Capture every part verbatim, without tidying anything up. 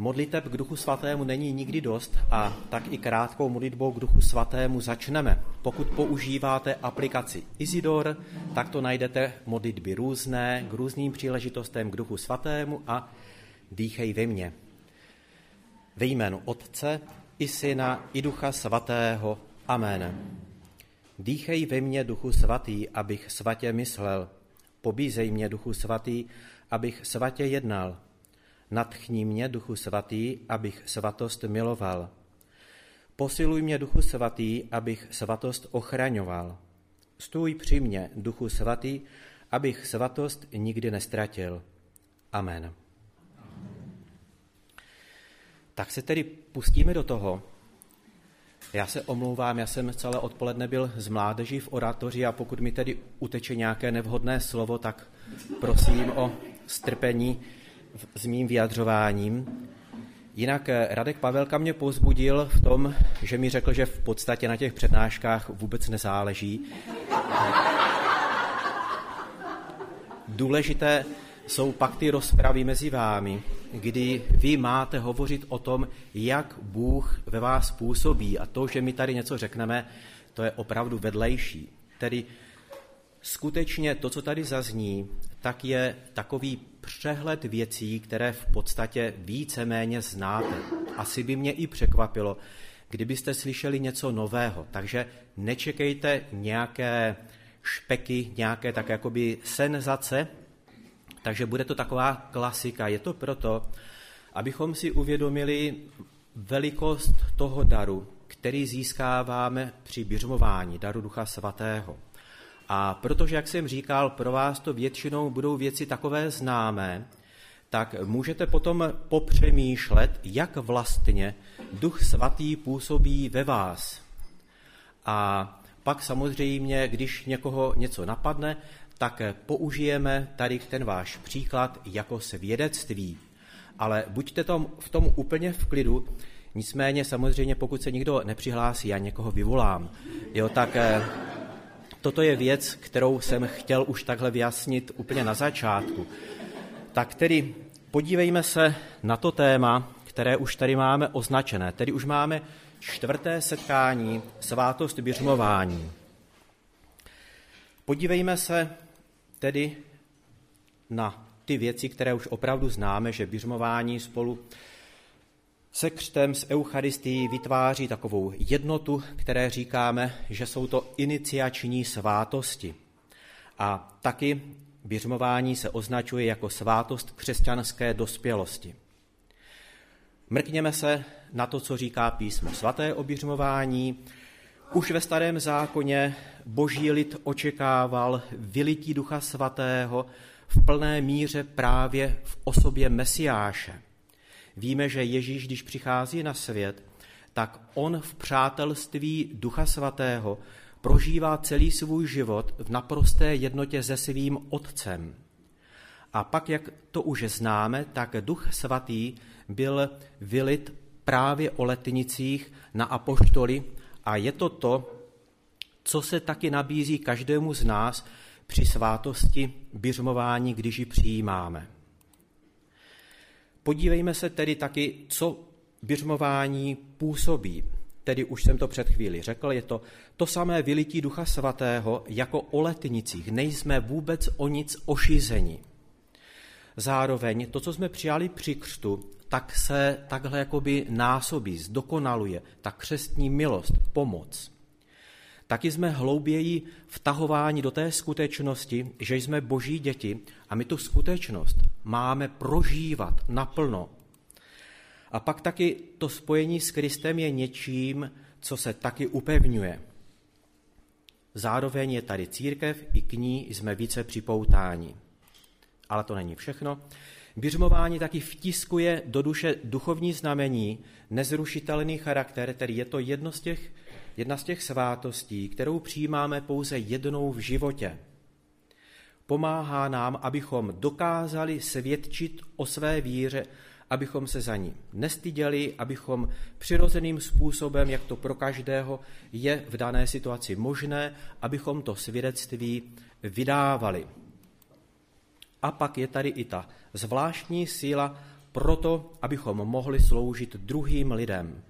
Modliteb k Duchu Svatému není nikdy dost a tak i krátkou modlitbou k Duchu Svatému začneme. Pokud používáte aplikaci Isidor, tak to najdete modlitby různé, k různým příležitostem k Duchu Svatému a dýchej ve mně. Ve jménu Otce i Syna i Ducha Svatého. Amen. Dýchej ve mně, Duchu Svatý, abych svatě myslel. Pobízej mě, Duchu Svatý, abych svatě jednal. Nadchni mě, Duchu Svatý, abych svatost miloval. Posiluj mě, Duchu Svatý, abych svatost ochraňoval. Stůj při mně, Duchu Svatý, abych svatost nikdy nestratil. Amen. Tak se tedy pustíme do toho. Já se omlouvám, já jsem celé odpoledne byl s mládeží v oratoři a pokud mi tedy uteče nějaké nevhodné slovo, tak prosím o strpení s mým vyjadřováním. Jinak Radek Pavelka mě povzbudil v tom, že mi řekl, že v podstatě na těch přednáškách vůbec nezáleží. Důležité jsou pak ty rozpravy mezi vámi, kdy vy máte hovořit o tom, jak Bůh ve vás působí a to, že my tady něco řekneme, to je opravdu vedlejší. Tedy skutečně to, co tady zazní, tak je takový přehled věcí, které v podstatě víceméně znáte. Asi by mě i překvapilo, kdybyste slyšeli něco nového, takže nečekejte nějaké špeky, nějaké tak jakoby senzace, takže bude to taková klasika. Je to proto, abychom si uvědomili velikost toho daru, který získáváme při biřmování, daru Ducha Svatého. A protože, jak jsem říkal, pro vás to většinou budou věci takové známé, tak můžete potom popřemýšlet, jak vlastně Duch Svatý působí ve vás. A pak samozřejmě, když někoho něco napadne, tak použijeme tady ten váš příklad jako svědectví. Ale buďte tom, v tom úplně v klidu, nicméně samozřejmě, pokud se nikdo nepřihlásí, já někoho vyvolám. Jo, tak toto je věc, kterou jsem chtěl už takhle vyjasnit úplně na začátku. Tak tedy podívejme se na to téma, které už tady máme označené. Tedy už máme čtvrté setkání, svátost biřmování. Podívejme se tedy na ty věci, které už opravdu známe, že biřmování spolu se křtem, s Eucharistií vytváří takovou jednotu, které říkáme, že jsou to iniciační svátosti. A taky biřmování se označuje jako svátost křesťanské dospělosti. Mrkněme se na to, co říká Písmo svaté o biřmování. Už ve Starém zákoně boží lid očekával vylití Ducha Svatého v plné míře právě v osobě Mesiáše. Víme, že Ježíš, když přichází na svět, tak on v přátelství Ducha Svatého prožívá celý svůj život v naprosté jednotě se svým Otcem. A pak, jak to už známe, tak Duch Svatý byl vylit právě o letnicích na apoštoly a je to to, co se taky nabízí každému z nás při svátosti biřmování, když ji přijímáme. Podívejme se tedy taky, co biřmování působí. Tedy už jsem to před chvíli řekl, je to to samé vylití Ducha Svatého jako o letnicích. Nejsme vůbec o nic ošizeni. Zároveň to, co jsme přijali při křtu, tak se takhle jakoby násobí, zdokonaluje, ta křestní milost, pomoc. Taky jsme hlouběji vtahováni do té skutečnosti, že jsme boží děti a my tu skutečnost máme prožívat naplno. A pak taky to spojení s Kristem je něčím, co se taky upevňuje. Zároveň je tady církev, i k ní jsme více připoutáni. Ale to není všechno. Biřmování taky vtiskuje do duše duchovní znamení, nezrušitelný charakter, tedy je to jedno z těch, jedna z těch svátostí, kterou přijímáme pouze jednou v životě. Pomáhá nám, abychom dokázali svědčit o své víře, abychom se za ní nestyděli, abychom přirozeným způsobem, jak to pro každého je v dané situaci možné, abychom to svědectví vydávali. A pak je tady i ta zvláštní síla proto, abychom mohli sloužit druhým lidem.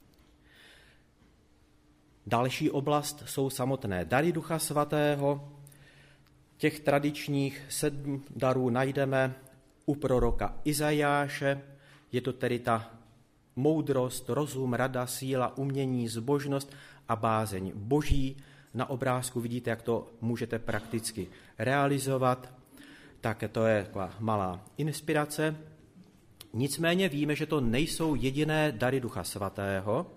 Další oblast jsou samotné dary Ducha Svatého. Těch tradičních sedm darů najdeme u proroka Izajáše. Je to tedy ta moudrost, rozum, rada, síla, umění, zbožnost a bázeň Boží. Na obrázku vidíte, jak to můžete prakticky realizovat. Tak to je taková malá inspirace. Nicméně víme, že to nejsou jediné dary Ducha Svatého,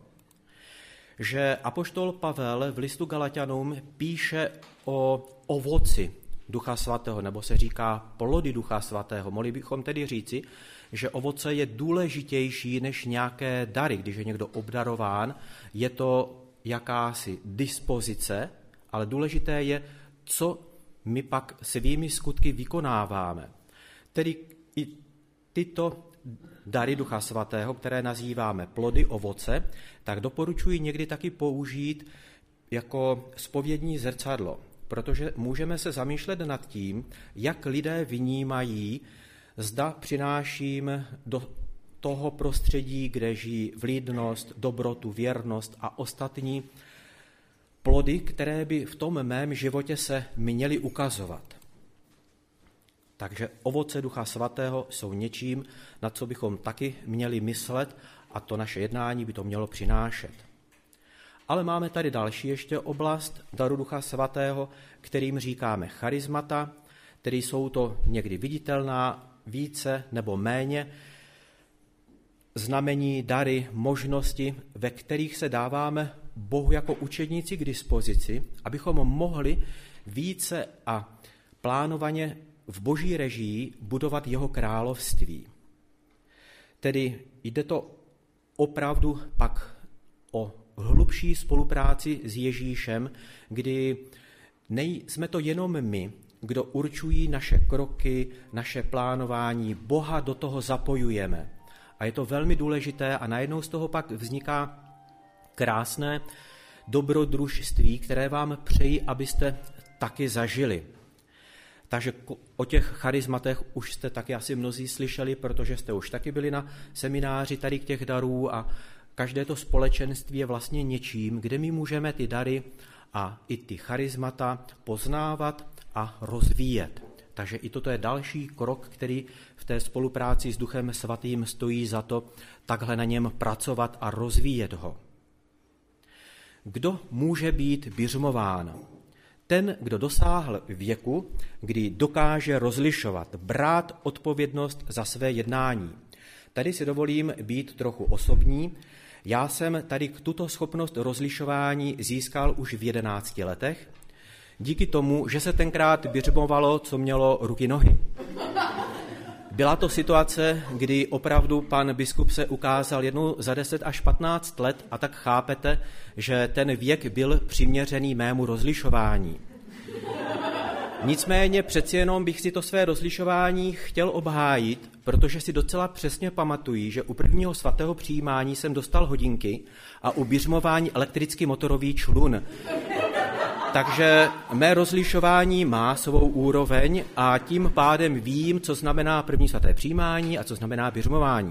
že apoštol Pavel v listu Galatianům píše o ovoci Ducha Svatého, nebo se říká plody Ducha Svatého. Mohli bychom tedy říci, že ovoce je důležitější než nějaké dary. Když je někdo obdarován, je to jakási dispozice, ale důležité je, co my pak svými skutky vykonáváme. Tedy i tyto dary Ducha Svatého, které nazýváme plody, ovoce, tak doporučuji někdy taky použít jako zpovědní zrcadlo, protože můžeme se zamýšlet nad tím, jak lidé vnímají, zda přináším do toho prostředí, kde žijí vlídnost, dobrotu, věrnost a ostatní plody, které by v tom mém životě se měly ukazovat. Takže ovoce Ducha Svatého jsou něčím, na co bychom taky měli myslet, a to naše jednání by to mělo přinášet. Ale máme tady další ještě oblast daru Ducha Svatého, kterým říkáme charismata, tedy jsou to někdy viditelná, více nebo méně znamení, dary, možnosti, ve kterých se dáváme Bohu jako učedníci k dispozici, abychom mohli více a plánovaně v Boží režii budovat jeho království. Tedy jde to opravdu pak o hlubší spolupráci s Ježíšem, kdy nejsme to jenom my, kdo určují naše kroky, naše plánování, Boha do toho zapojujeme. A je to velmi důležité a najednou z toho pak vzniká krásné dobrodružství, které vám přeji, abyste taky zažili. Takže o těch charizmatech už jste taky asi mnozí slyšeli, protože jste už taky byli na semináři tady k těch darů a každé to společenství je vlastně něčím, kde my můžeme ty dary a i ty charizmata poznávat a rozvíjet. Takže i toto je další krok, který v té spolupráci s Duchem Svatým stojí za to takhle na něm pracovat a rozvíjet ho. Kdo může být biřmován? Ten, kdo dosáhl věku, kdy dokáže rozlišovat, brát odpovědnost za své jednání. Tady si dovolím být trochu osobní. Já jsem tady tuto schopnost rozlišování získal už v jedenácti letech, díky tomu, že se tenkrát biřmovalo, co mělo ruky nohy. Byla to situace, kdy opravdu pan biskup se ukázal jednou za deset až patnáct let a tak chápete, že ten věk byl přiměřený mému rozlišování. Nicméně přeci jenom bych si to své rozlišování chtěl obhájit, protože si docela přesně pamatuji, že u prvního svatého přijímání jsem dostal hodinky a u biřmování elektrický motorový člun. Takže mé rozlišování má svou úroveň a tím pádem vím, co znamená první svaté přijímání a co znamená biřmování.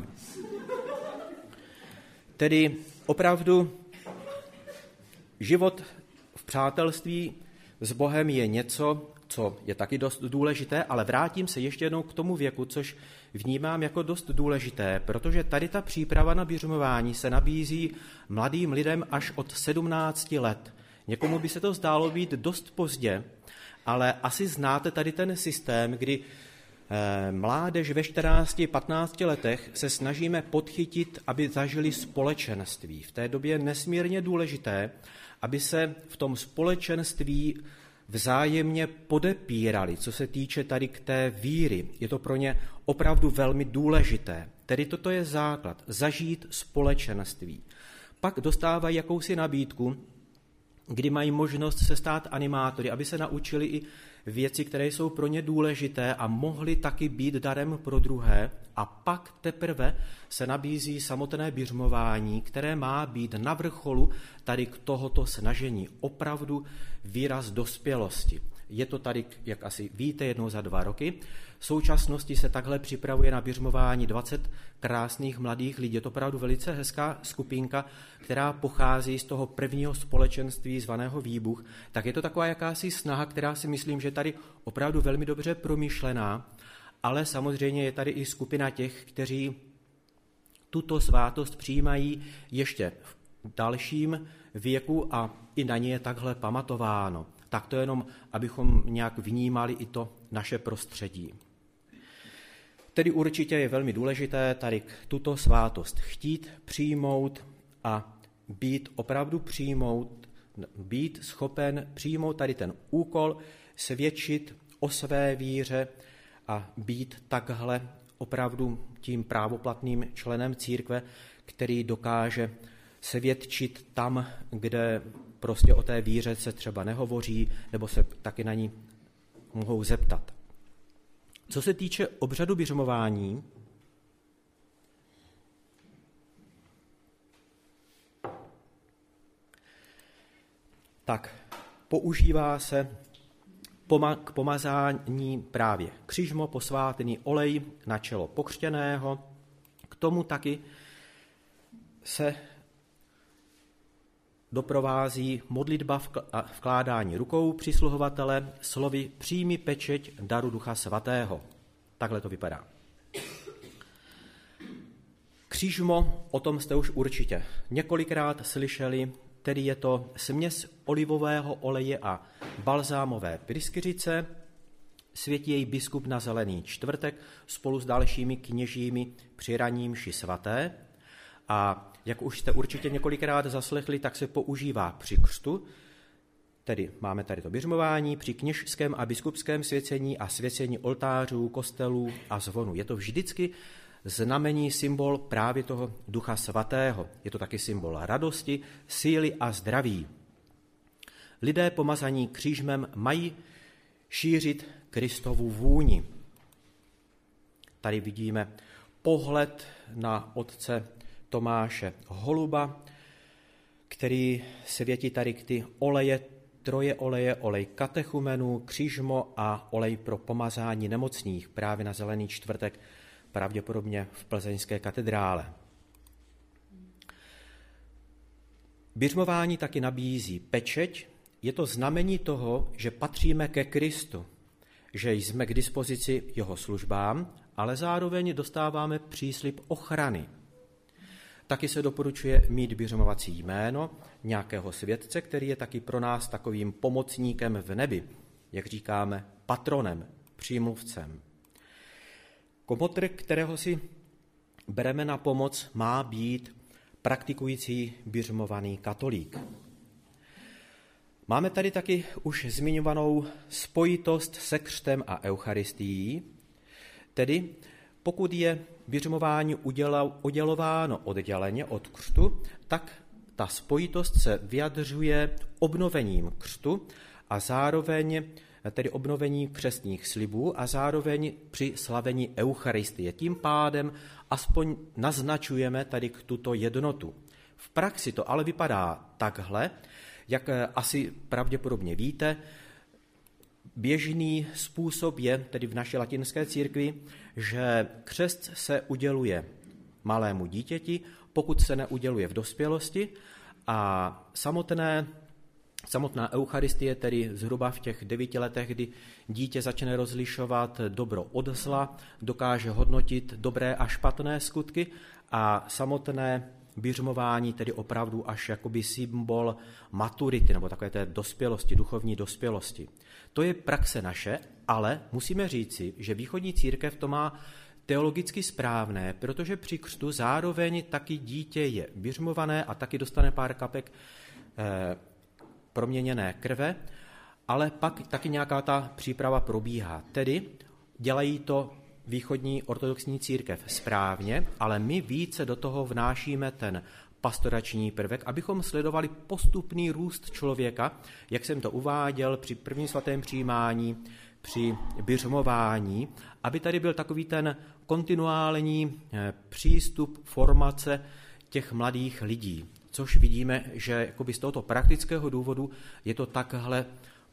Tedy opravdu život v přátelství s Bohem je něco, co je taky dost důležité, ale vrátím se ještě jednou k tomu věku, což vnímám jako dost důležité, protože tady ta příprava na biřmování se nabízí mladým lidem až od sedmnácti let. Někomu by se to zdálo být dost pozdě, ale asi znáte tady ten systém, kdy eh, mládež ve čtrnácti patnácti letech se snažíme podchytit, aby zažili společenství. V té době je nesmírně důležité, aby se v tom společenství vzájemně podepírali, co se týče tady k té víry. Je to pro ně opravdu velmi důležité. Tedy toto je základ, zažít společenství. Pak dostávají jakousi nabídku, kdy mají možnost se stát animátory, aby se naučili i věci, které jsou pro ně důležité a mohli taky být darem pro druhé. A pak teprve se nabízí samotné biřmování, které má být na vrcholu tady k tohoto snažení. Opravdu výraz dospělosti. Je to tady, jak asi víte, jednou za dva roky. V současnosti se takhle připravuje na běžmování dvacet krásných mladých lidí. Je to opravdu velice hezká skupinka, která pochází z toho prvního společenství zvaného Výbuch. Tak je to taková jakási snaha, která si myslím, že je tady opravdu velmi dobře promyšlená, ale samozřejmě je tady i skupina těch, kteří tuto svátost přijímají ještě v dalším věku a i na ně je takhle pamatováno. Tak to jenom, abychom nějak vnímali i to naše prostředí. Tedy určitě je velmi důležité tady tuto svátost chtít, přijmout a být opravdu přijmout, být schopen přijmout tady ten úkol, svědčit o své víře a být takhle opravdu tím právoplatným členem církve, který dokáže svědčit tam, kde prostě o té víře se třeba nehovoří, nebo se taky na ní mohou zeptat. Co se týče obřadu běžmování, tak používá se k pomazání právě křižmo, posvátený olej na čelo pokřtěného. K tomu taky se doprovází modlitba a vkládání rukou přisluhovatele slovy přijmi pečeť daru Ducha Svatého. Takhle to vypadá. Křižmo, o tom jste už určitě několikrát slyšeli, tedy je to směs olivového oleje a balzámové pryskyřice. Světí jej biskup na Zelený čtvrtek spolu s dalšími kněžími při raní mši svaté. A jak už jste určitě několikrát zaslechli, tak se používá při křtu, tedy máme tady to běžmování, při kněžském a biskupském svěcení a svěcení oltářů, kostelů a zvonu. Je to vždycky znamení, symbol právě toho Ducha Svatého. Je to taky symbol radosti, síly a zdraví. Lidé pomazaní křížmem mají šířit Kristovu vůni. Tady vidíme pohled na otce Tomáše Holuba, který světí tady ty oleje, troje oleje, olej katechumenů, křížmo a olej pro pomazání nemocných právě na Zelený čtvrtek, pravděpodobně v plzeňské katedrále. Běžmování taky nabízí pečeť, je to znamení toho, že patříme ke Kristu, že jsme k dispozici jeho službám, ale zároveň dostáváme příslib ochrany. Taky se doporučuje mít běžmovací jméno nějakého světce, který je taky pro nás takovým pomocníkem v nebi, jak říkáme, patronem, přímluvcem. Komotr, kterého si bereme na pomoc, má být praktikující běžmovaný katolík. Máme tady taky už zmiňovanou spojitost se křtem a eucharistií, tedy pokud je běžmování udělováno odděleně od křtu, tak ta spojitost se vyjadřuje obnovením křtu a zároveň tedy obnovení křestních slibů a zároveň při slavení eucharistie. Tím pádem aspoň naznačujeme tady k tuto jednotu. V praxi to ale vypadá takhle, jak asi pravděpodobně víte, běžný způsob je, tedy v naší latinské církvi, že křest se uděluje malému dítěti, pokud se neuděluje v dospělosti a samotné, samotná eucharistie, tedy zhruba v těch devíti letech, kdy dítě začne rozlišovat dobro od zla, dokáže hodnotit dobré a špatné skutky a samotné běžmování, tedy opravdu až jakoby symbol maturity, nebo takové té dospělosti, duchovní dospělosti. To je praxe naše, ale musíme říci, že východní církev to má teologicky správné, protože při křtu zároveň taky dítě je běžmované a taky dostane pár kapek eh, proměněné krve, ale pak taky nějaká ta příprava probíhá. Tedy dělají to východní ortodoxní církev správně, ale my více do toho vnášíme ten pastorační prvek, abychom sledovali postupný růst člověka, jak jsem to uváděl při prvním svatém přijímání, při běžmování, aby tady byl takový ten kontinuální přístup, formace těch mladých lidí, což vidíme, že jakoby z tohoto praktického důvodu je to takhle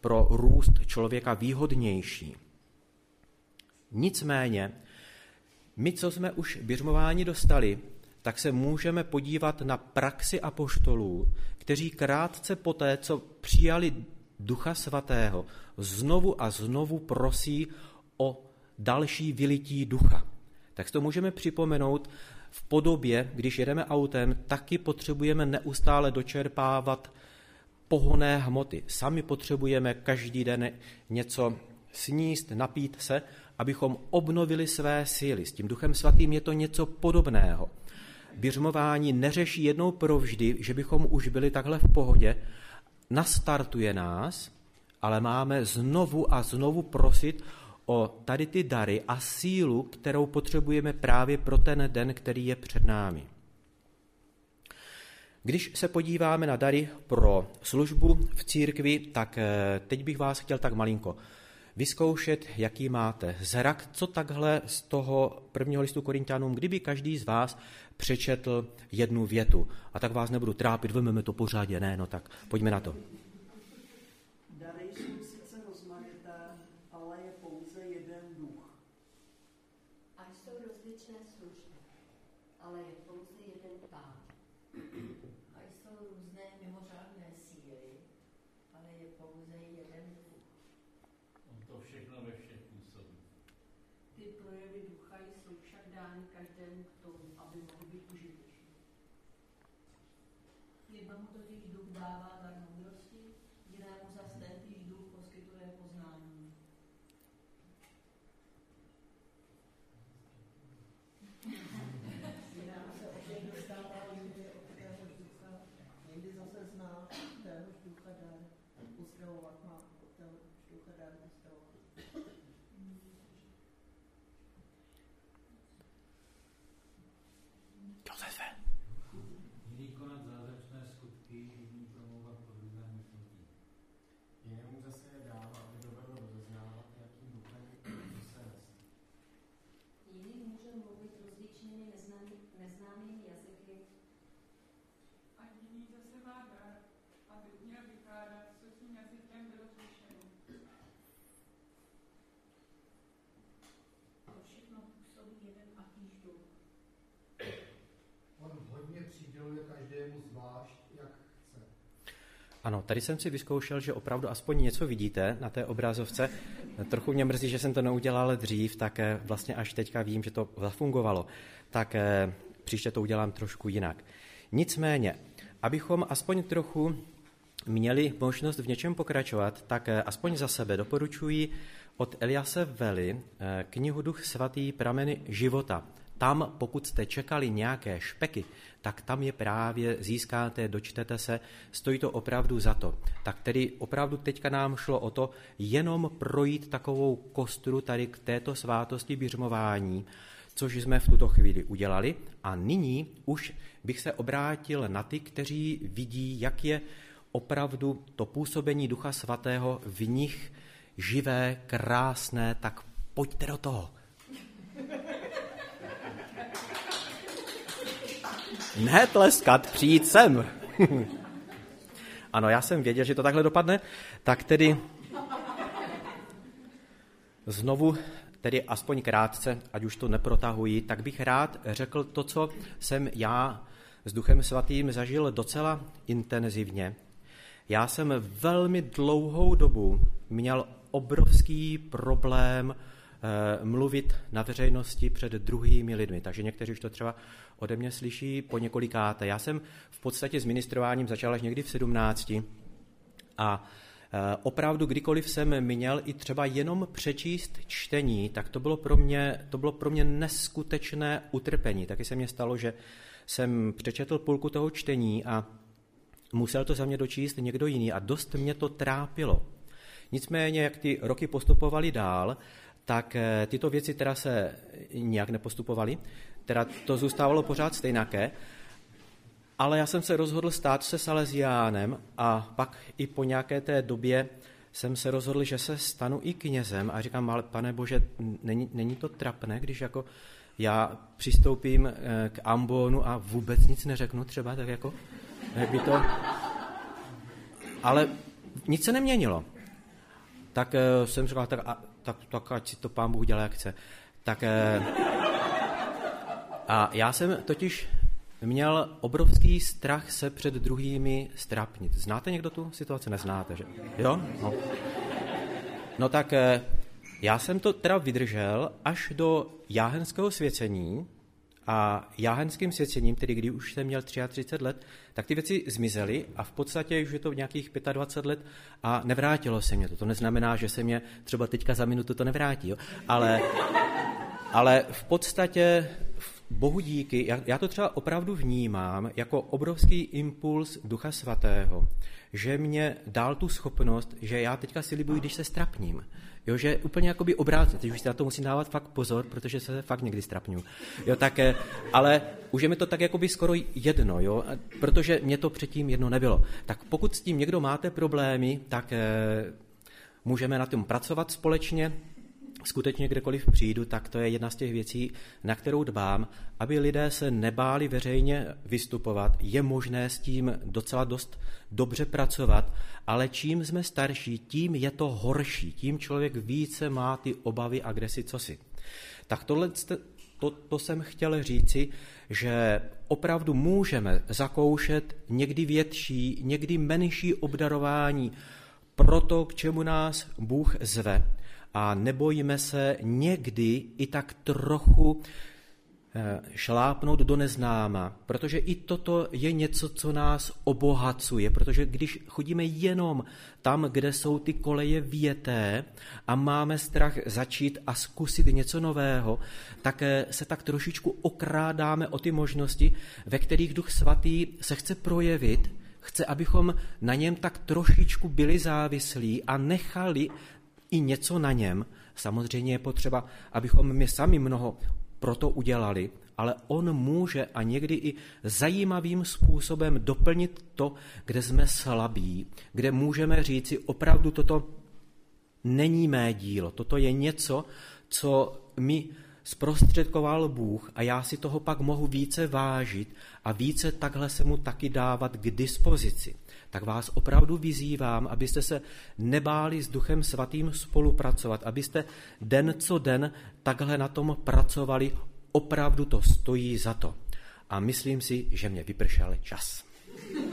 pro růst člověka výhodnější. Nicméně, my, co jsme už běžmováni dostali, tak se můžeme podívat na praxi apoštolů, kteří krátce poté, co přijali Ducha Svatého, znovu a znovu prosí o další vylití ducha. Tak to můžeme připomenout v podobě, když jedeme autem, taky potřebujeme neustále dočerpávat pohonné hmoty. Sami potřebujeme každý den něco sníst, napít se, abychom obnovili své síly. S tím Duchem Svatým je to něco podobného. Běžmování neřeší jednou provždy, že bychom už byli takhle v pohodě, nastartuje nás, ale máme znovu a znovu prosit o tady ty dary a sílu, kterou potřebujeme právě pro ten den, který je před námi. Když se podíváme na dary pro službu v církvi, tak teď bych vás chtěl tak malinko vyzkoušet, jaký máte zrak, co takhle z toho prvního listu Korinťanům, kdyby každý z vás přečetl jednu větu. A tak vás nebudu trápit, vezmeme to pořádě, ne, no tak pojďme na to. Dary jsou sice rozmanité, ale je pouze jeden duch. A jsou rozličné služby, ale je pouze jeden Pán. A jsou různé mimořádné síly, ale je pouze jeden duch. On to všechno ve všech působí. Ty projevy ducha jsou však dány každému k tomu, aby mohl být užitečný. Jednomu totiž duch dává dar moudrosti, jinému zase tentýž duch poskytuje poznání. Jinému se ovšem dostává někdy od téhož ducha, někdy zase zná téhož ducha dar uzdravovat, má od téhož ducha dar uzdravovat. Josefe. Jiný konat zázračné skutky, jiný promlouvat podruhé myšlení. Jinému zase je dává, aby dovedl rozeznávat, jakým duchem se nese. Jiný může mluvit rozličnými neznámý, neznámými jazyky. A jiný zase má dar, aby uměl vykládat, co tím jazykem bylo slyšeno. To všechno působí jeden a týž duch. On hodně přiděluje každému zvlášť, jak chce. Ano, tady jsem si vyzkoušel, že opravdu aspoň něco vidíte na té obrazovce. Trochu mě mrzí, že jsem to neudělal dřív, tak vlastně až teďka vím, že to zafungovalo. Tak příště to udělám trošku jinak. Nicméně, abychom aspoň trochu měli možnost v něčem pokračovat, tak aspoň za sebe doporučuji od Eliase Vely knihu Duch svatý prameny života. Tam, pokud jste čekali nějaké špeky, tak tam je právě získáte, dočtete se, stojí to opravdu za to. Tak tedy opravdu teďka nám šlo o to jenom projít takovou kostru tady k této svátosti běžmování, což jsme v tuto chvíli udělali. A nyní už bych se obrátil na ty, kteří vidí, jak je opravdu to působení Ducha Svatého v nich živé, krásné, tak pojďte do toho. Ne tleskat, přijít sem. Ano, já jsem věděl, že to takhle dopadne, tak tedy znovu, tedy aspoň krátce, ať už to neprotahuji, tak bych rád řekl to, co jsem já s Duchem Svatým zažil docela intenzivně. Já jsem velmi dlouhou dobu měl obrovský problém eh, mluvit na veřejnosti před druhými lidmi, takže někteří už to třeba ode mě slyší po několikáté. Já jsem v podstatě s ministrováním začal až někdy v sedmnácti a eh, opravdu kdykoliv jsem měl i třeba jenom přečíst čtení, tak to bylo pro mě, to bylo pro mě neskutečné utrpení. Taky se mně stalo, že jsem přečetl půlku toho čtení a musel to za mě dočíst někdo jiný a dost mě to trápilo. Nicméně, jak ty roky postupovaly dál, tak tyto věci teda se nijak nepostupovaly, teda to zůstávalo pořád stejnaké, ale já jsem se rozhodl stát se Salesiánem a pak i po nějaké té době jsem se rozhodl, že se stanu i knězem a říkám, ale pane Bože, není, není to trapné, když jako já přistoupím k ambonu a vůbec nic neřeknu třeba, tak jako, jak by to... Ale nic se neměnilo. tak uh, jsem říkal, tak, a, tak, tak ať si to Pán Bůh dělá, jak chce. Tak, uh, a já jsem totiž měl obrovský strach se před druhými strapnit. Znáte někdo tu situaci? Neznáte, že? Jo? No, no tak uh, já jsem to teda vydržel až do jáhenského svěcení, a jáhenským svěcením, tedy kdy už jsem měl třicet tři let, tak ty věci zmizely a v podstatě už je to nějakých dvacet pět let a nevrátilo se mě to. To neznamená, že se mě třeba teďka za minutu to nevrátí, jo? Ale, ale v podstatě Bohu díky, já, já to třeba opravdu vnímám jako obrovský impuls Ducha Svatého, že mě dal tu schopnost, že já teďka si libuji, když se strapním. Jo, že úplně jakoby obrátit, teď už si na to musím dávat fakt pozor, protože se fakt někdy strapňu. Jo, tak, ale už je mi to tak jakoby skoro jedno, jo, protože mě to předtím jedno nebylo. Tak pokud s tím někdo máte problémy, tak eh, můžeme na tom pracovat společně. Skutečně kdekoliv přijdu, tak to je jedna z těch věcí, na kterou dbám, aby lidé se nebáli veřejně vystupovat. Je možné s tím docela dost dobře pracovat, ale čím jsme starší, tím je to horší, tím člověk více má ty obavy, agresi, cosi. Tak tohle, to, to jsem chtěl říci, že opravdu můžeme zakoušet někdy větší, někdy menší obdarování pro to, k čemu nás Bůh zve. A nebojíme se někdy i tak trochu šlápnout do neznáma, protože i toto je něco, co nás obohacuje, protože když chodíme jenom tam, kde jsou ty koleje vyjeté a máme strach začít a zkusit něco nového, tak se tak trošičku okrádáme o ty možnosti, ve kterých Duch Svatý se chce projevit, chce, abychom na něm tak trošičku byli závislí a nechali i něco na něm. Samozřejmě je potřeba, abychom my sami mnoho proto udělali, ale on může a někdy i zajímavým způsobem doplnit to, kde jsme slabí, kde můžeme říci, opravdu toto není mé dílo, toto je něco, co mi zprostředkoval Bůh a já si toho pak mohu více vážit a více takhle se mu taky dávat k dispozici. Tak vás opravdu vyzývám, abyste se nebáli s Duchem Svatým spolupracovat, abyste den co den takhle na tom pracovali, opravdu to stojí za to. A myslím si, že mě vypršel čas.